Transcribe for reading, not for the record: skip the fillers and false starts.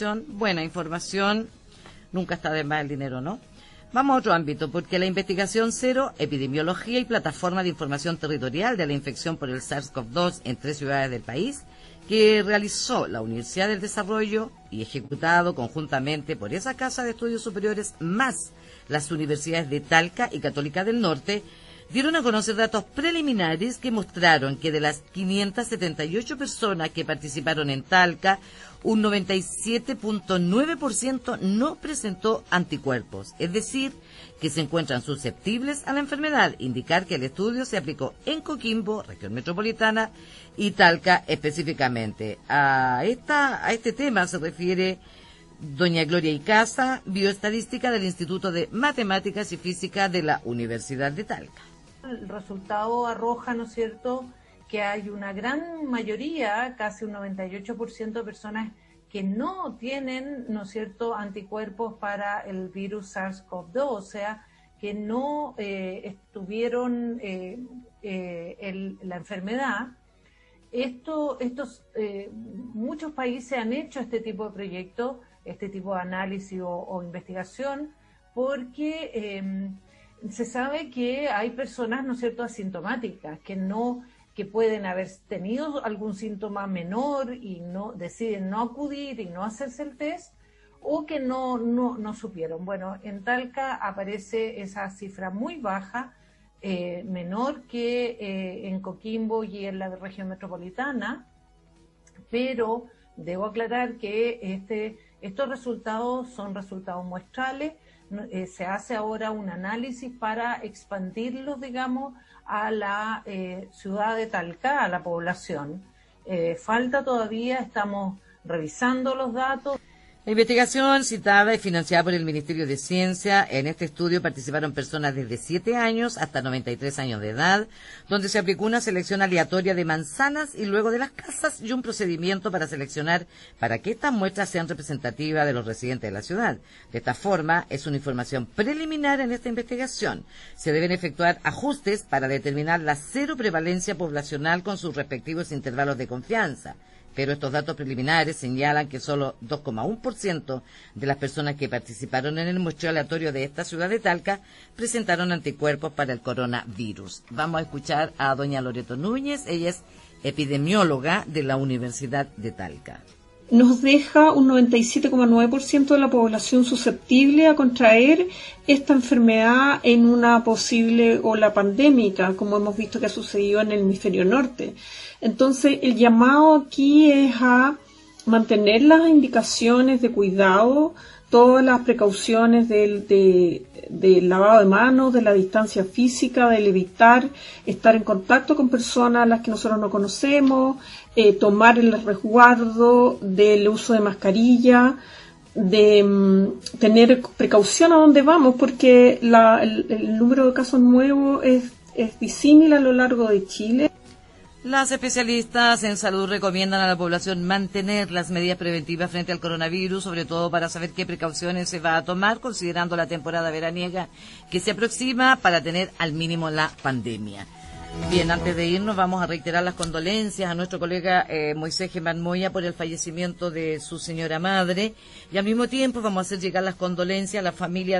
Buena información, nunca está de más el dinero, ¿no? Vamos a otro ámbito, porque la investigación cero, epidemiología y plataforma de información territorial de la infección por el SARS-CoV-2 en 3 ciudades del país, que realizó la Universidad del Desarrollo y ejecutado conjuntamente por esa Casa de Estudios Superiores más las universidades de Talca y Católica del Norte, dieron a conocer datos preliminares que mostraron que de las 578 personas que participaron en Talca, un 97.9% no presentó anticuerpos, es decir, que se encuentran susceptibles a la enfermedad, indicar que el estudio se aplicó en Coquimbo, región metropolitana, y Talca específicamente. A este tema se refiere doña Gloria Icaza, bioestadística del Instituto de Matemáticas y Física de la Universidad de Talca. El resultado arroja, ¿no es cierto?, que hay una gran mayoría, casi un 98% de personas que no tienen, ¿no es cierto?, anticuerpos para el virus SARS-CoV-2, o sea, que no tuvieron la enfermedad. Muchos países han hecho este tipo de proyectos, este tipo de análisis o investigación, porque se sabe que hay personas, ¿no es cierto?, asintomáticas, que pueden haber tenido algún síntoma menor y deciden no acudir y no hacerse el test, o que no supieron. Bueno, en Talca aparece esa cifra muy baja, menor que en Coquimbo y en la región metropolitana, pero debo aclarar que estos resultados son resultados muestrales. Se hace ahora un análisis para expandirlos, digamos, a la ciudad de Talca, a la población. Falta todavía, estamos revisando los datos. La investigación citada y financiada por el Ministerio de Ciencia. En este estudio participaron personas desde 7 años hasta 93 años de edad, donde se aplicó una selección aleatoria de manzanas y luego de las casas y un procedimiento para seleccionar para que estas muestras sean representativas de los residentes de la ciudad. De esta forma, es una información preliminar en esta investigación. Se deben efectuar ajustes para determinar la cero prevalencia poblacional con sus respectivos intervalos de confianza. Pero estos datos preliminares señalan que solo 2,1% de las personas que participaron en el muestreo aleatorio de esta ciudad de Talca presentaron anticuerpos para el coronavirus. Vamos a escuchar a doña Loreto Núñez, ella es epidemióloga de la Universidad de Talca. Nos deja un 97,9% de la población susceptible a contraer esta enfermedad en una posible ola pandémica, como hemos visto que ha sucedido en el hemisferio norte. Entonces, el llamado aquí es a mantener las indicaciones de cuidado, todas las precauciones del lavado de manos, de la distancia física, del evitar estar en contacto con personas a las que nosotros no conocemos, tomar el resguardo del uso de mascarilla, de tener precaución a donde vamos, porque el número de casos nuevos es disímil a lo largo de Chile. Las especialistas en salud recomiendan a la población mantener las medidas preventivas frente al coronavirus, sobre todo para saber qué precauciones se va a tomar, considerando la temporada veraniega que se aproxima para tener al mínimo la pandemia. Bien, antes de irnos vamos a reiterar las condolencias a nuestro colega Moisés Germán Moya por el fallecimiento de su señora madre y al mismo tiempo vamos a hacer llegar las condolencias a la familia